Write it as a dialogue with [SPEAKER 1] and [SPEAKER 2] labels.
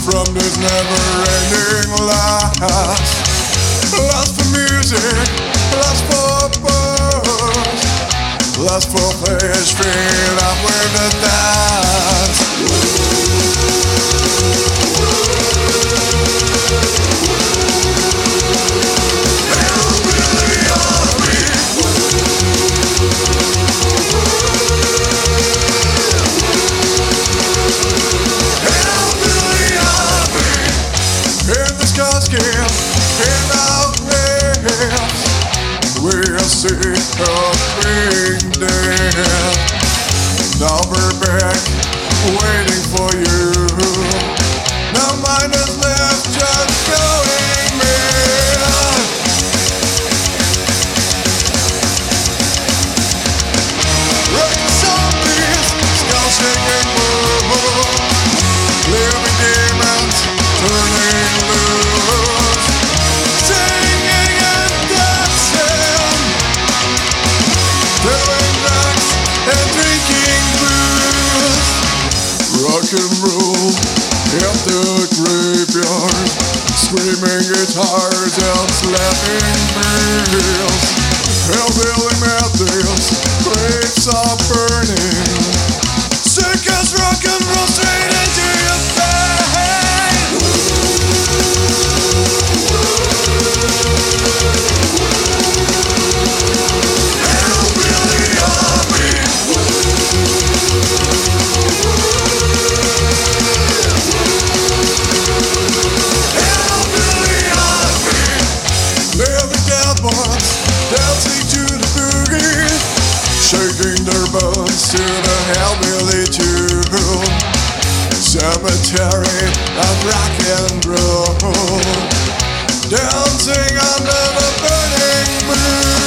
[SPEAKER 1] from this never-ending lust. Lust for music, lust for books, lust for flesh, filled up with the dance. We'll see us being dead. Now we're back, waiting for you. Now mine is left just going mad. Wrecking zombies, skull shaking moves, living demons turning loose, singing and dancing, doing drugs and drinking booze. Rock and roll in the graveyard, screaming guitars and slapping wheels. Hellbilly metals, graves are burning. Sick as rock and roll straight into your veins. Hellbilly army. Hellbilly army. Living cowboys dancing to the boogie, shaking their bones to the hellbilly tune. Cemetery of rock and roll, dancing under the burning moon.